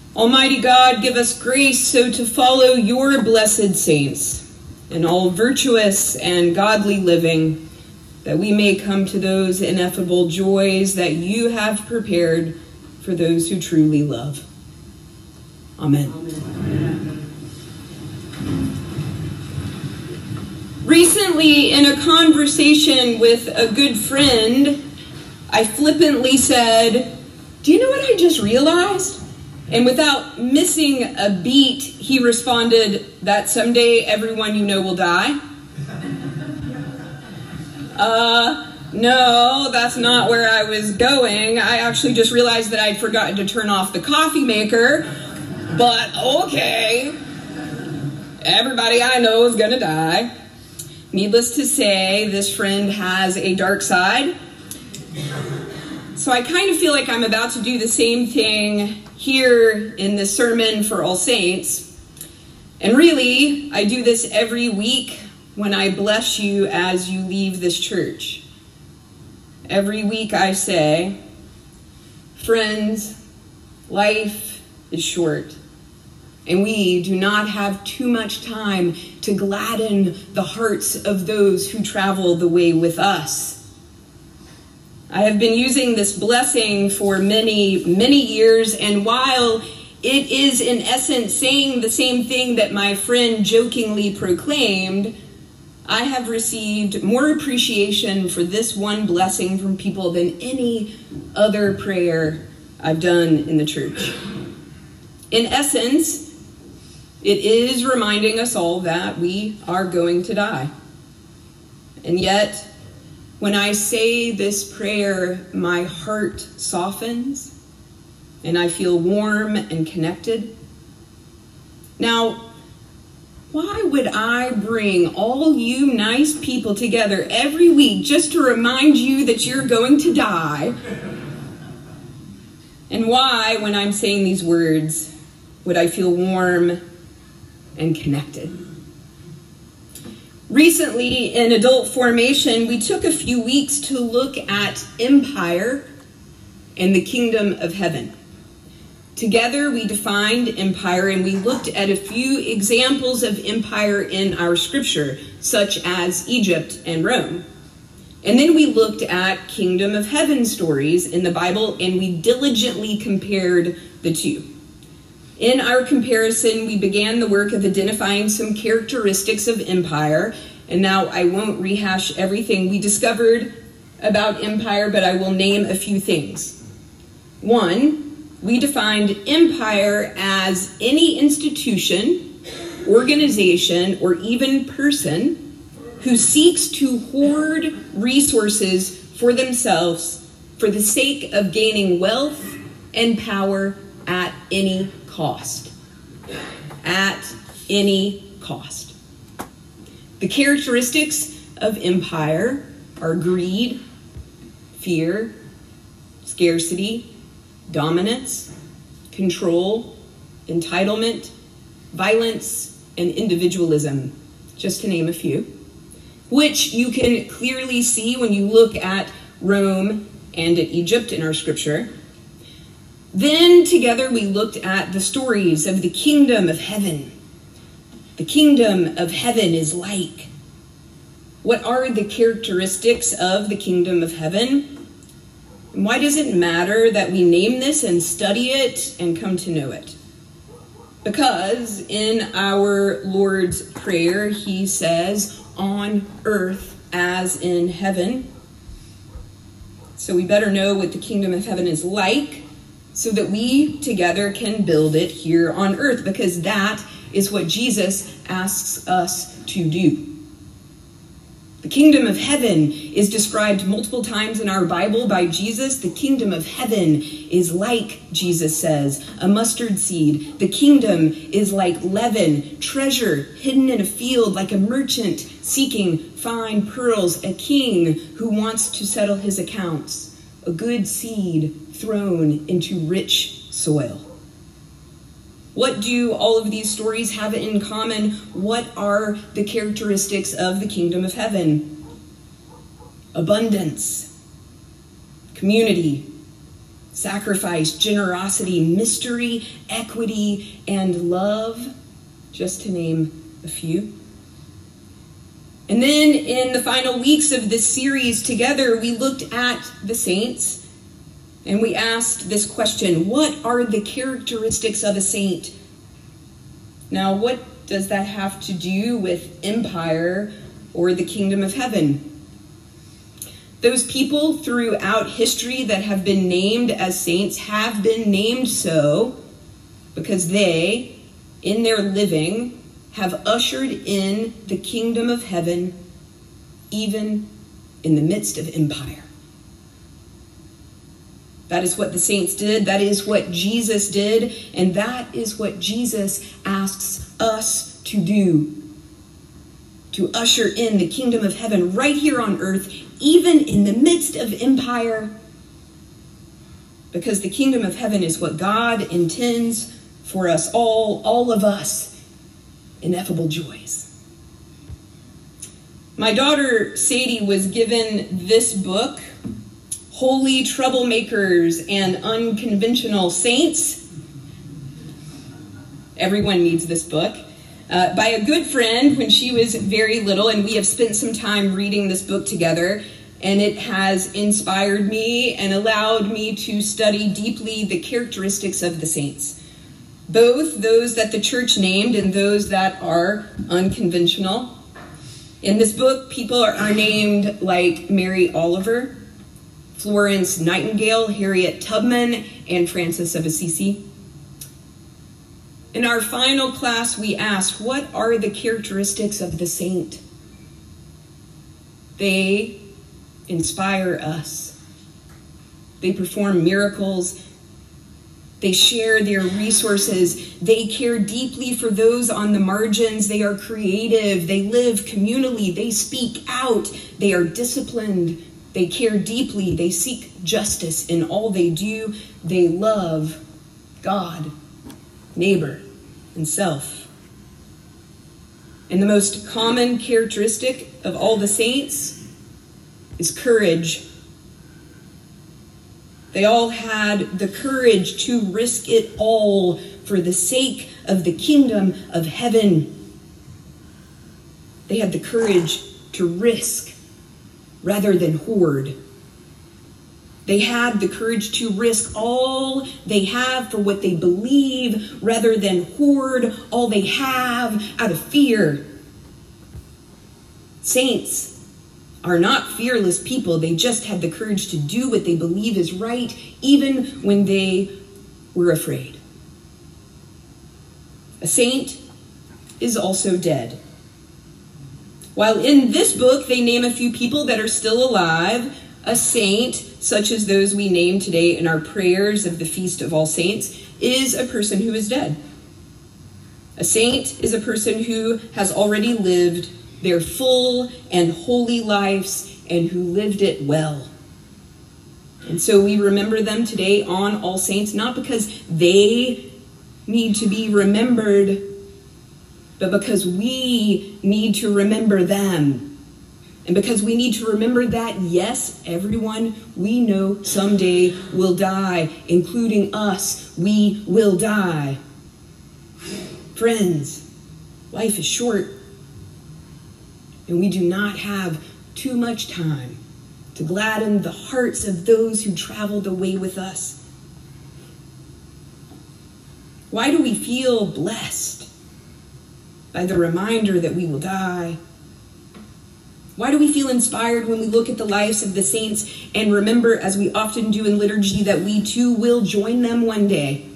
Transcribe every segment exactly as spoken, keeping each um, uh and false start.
Almighty God, give us grace so to follow your blessed saints in all virtuous and godly living, that we may come to those ineffable joys that you have prepared for those who truly love. Amen. Amen. Recently, in a conversation with a good friend, I flippantly said, "Do you know what I just realized?" And without missing a beat, he responded, "That someday everyone you know will die." uh, no, that's not where I was going. I actually just realized that I'd forgotten to turn off the coffee maker. But okay, everybody I know is gonna die. Needless to say, this friend has a dark side. So I kind of feel like I'm about to do the same thing here in this sermon for All Saints. And really, I do this every week when I bless you as you leave this church. Every week I say, friends, life is short, and we do not have too much time to gladden the hearts of those who travel the way with us. I have been using this blessing for many, many years, and while it is in essence saying the same thing that my friend jokingly proclaimed, I have received more appreciation for this one blessing from people than any other prayer I've done in the church. In essence, it is reminding us all that we are going to die. And yet, when I say this prayer, my heart softens and I feel warm and connected. Now, why would I bring all you nice people together every week just to remind you that you're going to die? And why, when I'm saying these words, would I feel warm and connected? Recently, in adult formation, we took a few weeks to look at empire and the kingdom of heaven. Together, we defined empire, and we looked at a few examples of empire in our scripture, such as Egypt and Rome. And then we looked at kingdom of heaven stories in the Bible, and we diligently compared the two. In our comparison, we began the work of identifying some characteristics of empire, and now I won't rehash everything we discovered about empire, but I will name a few things. One, we defined empire as any institution, organization, or even person who seeks to hoard resources for themselves for the sake of gaining wealth and power at any cost. At any cost. The characteristics of empire are greed, fear, scarcity, dominance, control, entitlement, violence, and individualism, just to name a few, which you can clearly see when you look at Rome and at Egypt in our scripture. Then together we looked at the stories of the kingdom of heaven. The kingdom of heaven is like. What are the characteristics of the kingdom of heaven? And why does it matter that we name this and study it and come to know it? Because in our Lord's Prayer, he says, on earth as in heaven. So we better know what the kingdom of heaven is like, so that we together can build it here on earth, because that is what Jesus asks us to do. The kingdom of heaven is described multiple times in our Bible by Jesus. The kingdom of heaven is like, Jesus says, a mustard seed. The kingdom is like leaven, treasure hidden in a field, like a merchant seeking fine pearls, a king who wants to settle his accounts, a good seed thrown into rich soil. What do all of these stories have in common? What are the characteristics of the kingdom of heaven? Abundance, community, sacrifice, generosity, mystery, equity, and love, just to name a few. And then in the final weeks of this series together, we looked at the saints and we asked this question: what are the characteristics of a saint? Now, what does that have to do with empire or the kingdom of heaven? Those people throughout history that have been named as saints have been named so because they, in their living, have ushered in the kingdom of heaven, even in the midst of empire. That is what the saints did. That is what Jesus did. And that is what Jesus asks us to do. To usher in the kingdom of heaven right here on earth, even in the midst of empire. Because the kingdom of heaven is what God intends for us all, all of us, ineffable joys. My daughter Sadie was given this book, Holy Troublemakers and Unconventional Saints. Everyone needs this book. Uh, by a good friend when she was very little, and we have spent some time reading this book together, and it has inspired me and allowed me to study deeply the characteristics of the saints, both those that the church named and those that are unconventional. In this book, people are, are named like Mary Oliver, Florence Nightingale, Harriet Tubman, and Francis of Assisi. In our final class, we asked, what are the characteristics of the saint? They inspire us. They perform miracles. They share their resources. They care deeply for those on the margins. They are creative. They live communally. They speak out. They are disciplined. They care deeply. They seek justice in all they do. They love God, neighbor, and self. And the most common characteristic of all the saints is courage. They all had the courage to risk it all for the sake of the kingdom of heaven. They had the courage to risk rather than hoard. They had the courage to risk all they have for what they believe rather than hoard all they have out of fear. Saints are not fearless people. They just had the courage to do what they believe is right, even when they were afraid. A saint is also dead. While in this book they name a few people that are still alive, a saint, such as those we name today in our prayers of the Feast of All Saints, is a person who is dead. A saint is a person who has already lived their full and holy lives and who lived it well. And so we remember them today on All Saints, not because they need to be remembered, but because we need to remember them. And because we need to remember that, yes, everyone we know someday will die, including us. We will die. Friends, life is short, and we do not have too much time to gladden the hearts of those who traveled away with us. Why do we feel blessed by the reminder that we will die? Why do we feel inspired when we look at the lives of the saints and remember, as we often do in liturgy, that we too will join them one day?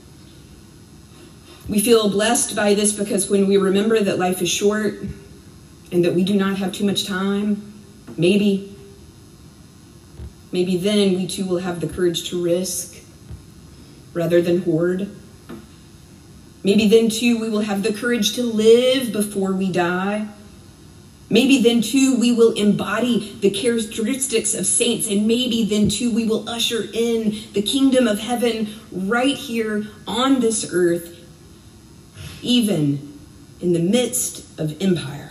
We feel blessed by this because when we remember that life is short and that we do not have too much time, maybe, maybe then we too will have the courage to risk rather than hoard. Maybe then too we will have the courage to live before we die. Maybe then too we will embody the characteristics of saints, and maybe then too we will usher in the kingdom of heaven right here on this earth, even in the midst of empire.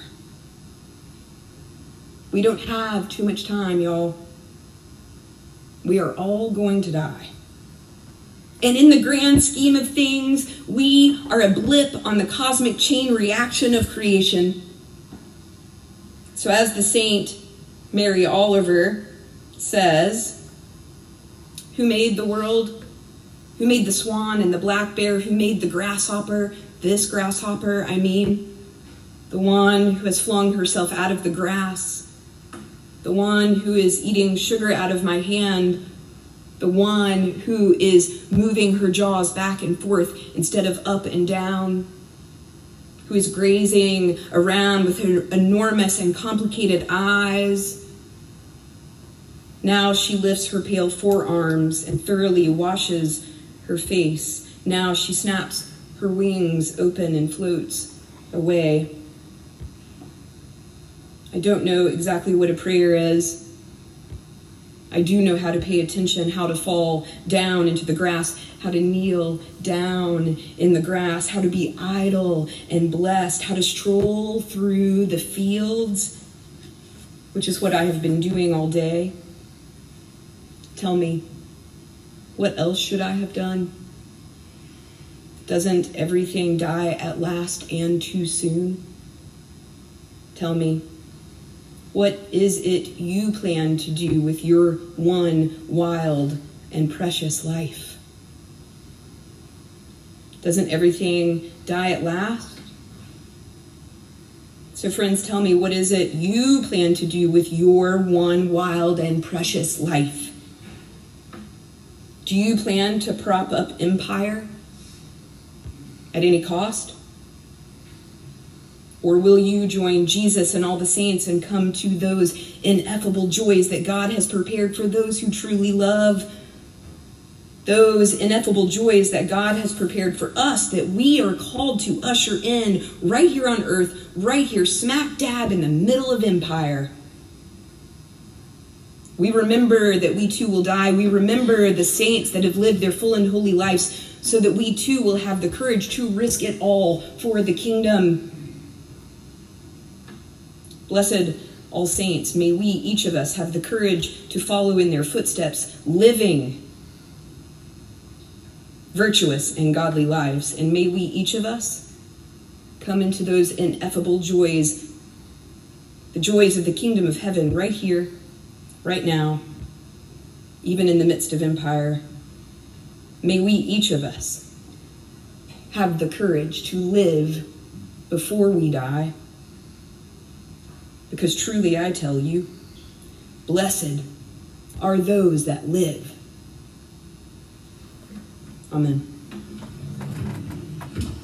We don't have too much time, y'all. We are all going to die. And in the grand scheme of things, we are a blip on the cosmic chain reaction of creation. So as the Saint Mary Oliver says, who made the world? Who made the swan and the black bear? Who made the grasshopper? This grasshopper, I mean. The one who has flung herself out of the grass. The one who is eating sugar out of my hand. The one who is moving her jaws back and forth instead of up and down. Who is grazing around with her enormous and complicated eyes. Now she lifts her pale forearms and thoroughly washes her face. Now she snaps her wings open and floats away. I don't know exactly what a prayer is. I do know how to pay attention, how to fall down into the grass, how to kneel down in the grass, how to be idle and blessed, how to stroll through the fields, which is what I have been doing all day. Tell me, what else should I have done? Doesn't everything die at last and too soon? Tell me, what is it you plan to do with your one wild and precious life? Doesn't everything die at last? So friends, tell me, what is it you plan to do with your one wild and precious life? Do you plan to prop up empire at any cost? Or will you join Jesus and all the saints and come to those ineffable joys that God has prepared for those who truly love? Those ineffable joys that God has prepared for us, that we are called to usher in right here on earth, right here, smack dab in the middle of empire. We remember that we too will die. We remember the saints that have lived their full and holy lives so that we too will have the courage to risk it all for the kingdom. Blessed all saints, may we, each of us, have the courage to follow in their footsteps, living virtuous and godly lives. And may we, each of us, come into those ineffable joys, the joys of the kingdom of heaven, right here, right now, even in the midst of empire. May we, each of us, have the courage to live before we die. Because truly I tell you, blessed are those that live. Amen.